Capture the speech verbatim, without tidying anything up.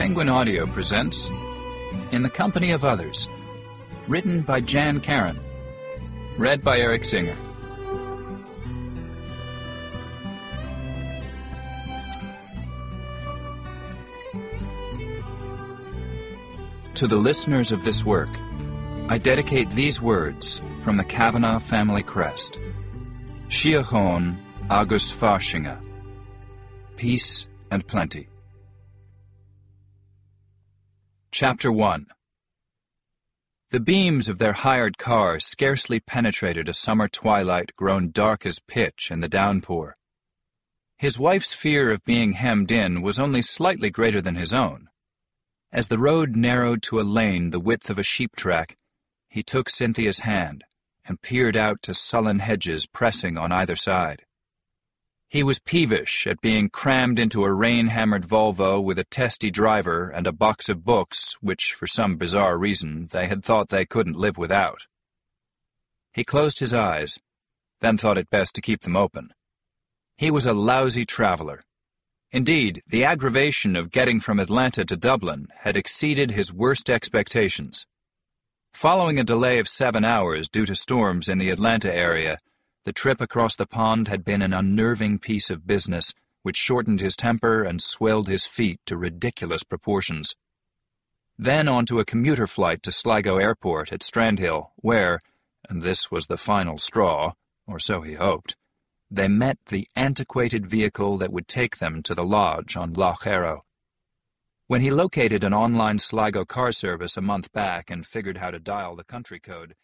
Penguin Audio presents In the Company of Others, written by Jan Karen, read by Eric Singer. To the listeners of this work, I dedicate these words from the Kavanagh family crest. Shiachon agus Farshinga. Peace and plenty. Chapter one. The beams of their hired car scarcely penetrated a summer twilight grown dark as pitch in the downpour. His wife's fear of being hemmed in was only slightly greater than his own. As the road narrowed to a lane the width of a sheep track, he took Cynthia's hand and peered out to sullen hedges pressing on either side. He was peevish at being crammed into a rain-hammered Volvo with a testy driver and a box of books which, for some bizarre reason, they had thought they couldn't live without. He closed his eyes, then thought it best to keep them open. He was a lousy traveler. Indeed, the aggravation of getting from Atlanta to Dublin had exceeded his worst expectations. Following a delay of seven hours due to storms in the Atlanta area, the trip across the pond had been an unnerving piece of business which shortened his temper and swelled his feet to ridiculous proportions. Then on to a commuter flight to Sligo Airport at Strandhill, where, and this was the final straw, or so he hoped, they met the antiquated vehicle that would take them to the lodge on Lough Arrow. When he located an online Sligo car service a month back and figured how to dial the country code,